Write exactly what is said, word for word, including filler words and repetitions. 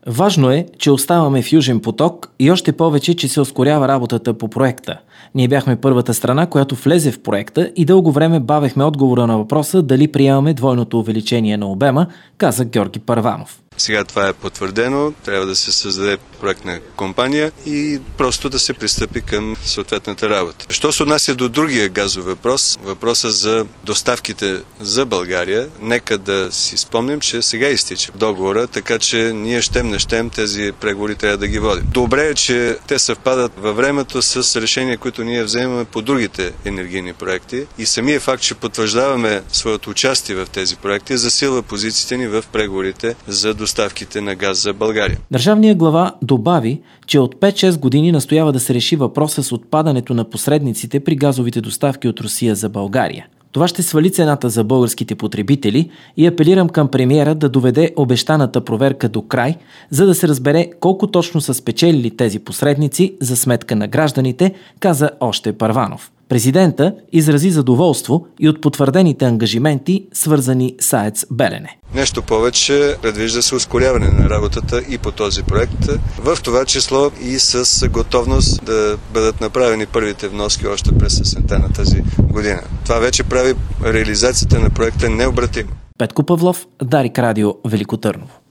Важно е, че оставаме в Южен поток и още повече, че се ускорява работата по проекта. Ние бяхме първата страна, която влезе в проекта и дълго време бавехме отговора на въпроса дали приемаме двойното увеличение на обема, каза Георги Първанов. Сега това е потвърдено, трябва да се създаде проектна компания и просто да се пристъпи към съответната работа. Що се отнася до другия газов въпрос, въпроса за доставките за България, нека да си спомним, че сега изтича договора, така че ние щем не щем тези преговори трябва да ги водим. Добре е, че те съвпадат във времето с решения, които ние вземаме по другите енергийни проекти и самия факт, че потвърждаваме своето участие в тези проекти, засилва позициите ни в преговорите за доставките на газ за България. Държавният глава добави, че от пет-шест години настоява да се реши въпроса с отпадането на посредниците при газовите доставки от Русия за България. Това ще свали цената за българските потребители и апелирам към премиера да доведе обещаната проверка до край, за да се разбере колко точно са спечелили тези посредници за сметка на гражданите, каза още Първанов. Президента изрази задоволство и от потвърдените ангажименти, свързани с АЕЦ Белене. Нещо повече, предвижда се ускоряване на работата и по този проект, в това число и с готовност да бъдат направени първите вноски още през есента на тази година. Това вече прави реализацията на проекта необратимо. Петко Павлов, Дарик Радио, Велико Търново.